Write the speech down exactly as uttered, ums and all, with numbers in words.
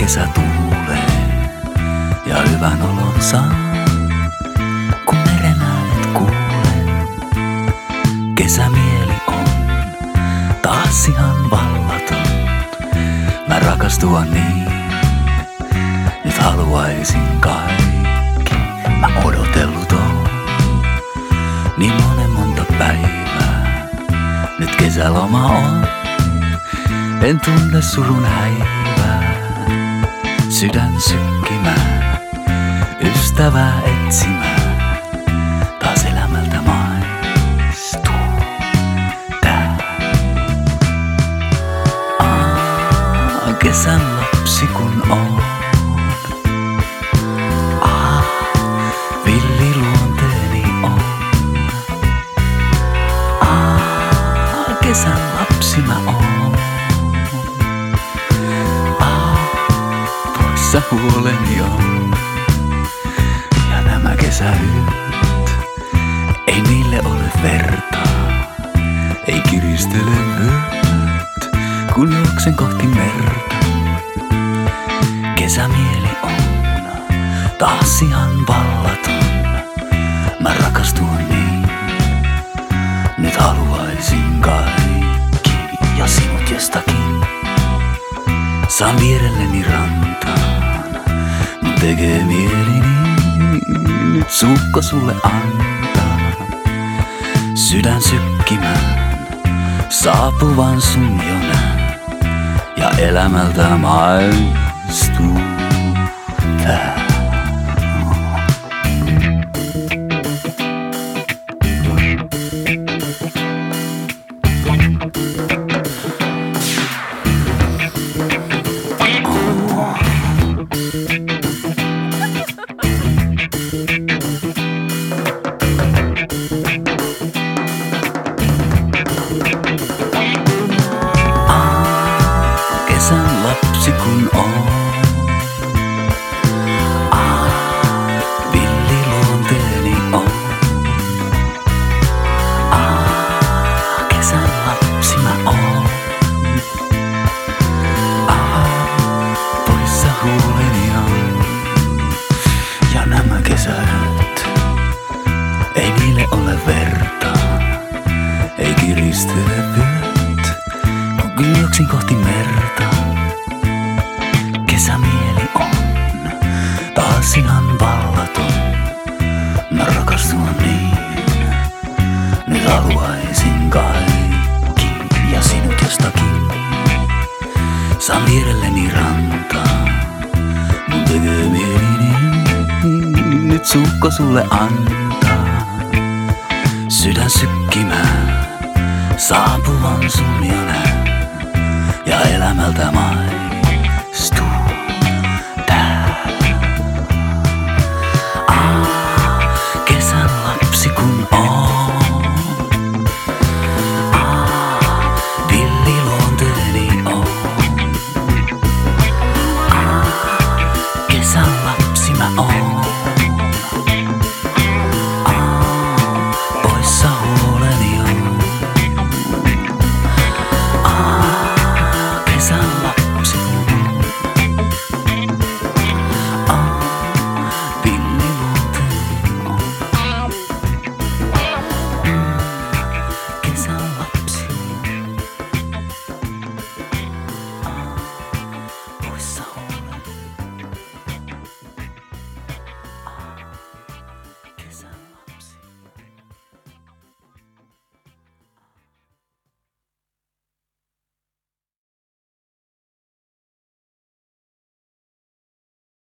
kesä tuulee ja hyvän olon saa, kun meren äänet kuulen. Kesämieli on taas ihan vallaton. Mä rakastua niin, nyt haluaisin kaikki. Mä odotellut on niin monen monta päivää. Nyt kesäloma on, en tunne surun häivää. Sydän sykkimään, ystävää etsimään. Taas elämältä maistuu tää. Aa, kesän lapsi kun on. Aa, villi luonteeni on. Aa, kesän lapsi mä oon. Huoleni on. Ja nämä kesäyöt, ei niille ole vertaa. Ei kiristele vyöt, kun juoksen kohti merta. Kesämieli on taas ihan vallaton. Mä rakastun niin, nyt haluaisin kaikki. Ja sinut jostakin saan vierelleni rantaan. Mun tekee mieli niin, nyt suukko sulle antaa. Sydän sykkimään, saapuvan sun jo näen. Ja elämältä maistuu tää. Kesän lapsi kun on. Aa, villi luonteeni on. Aa, kesän lapsi mä oon. Aa, poissa huoleni on. Ja nämä kesät, ei niille ole vertaa. Ei kiristele vyöt, kun juoksin kohti merta. Kesämieli on taas ihan vallaton. Mä rakastun niin, nyt haluaisin kaikki. Ja sinut jostakin saan vierelleni rantaa. Mun tekee mieli niin, nyt suukko sulle antaa. Sydän sykkimään, saapuvan sun jo näen. Ja elämältä maistuu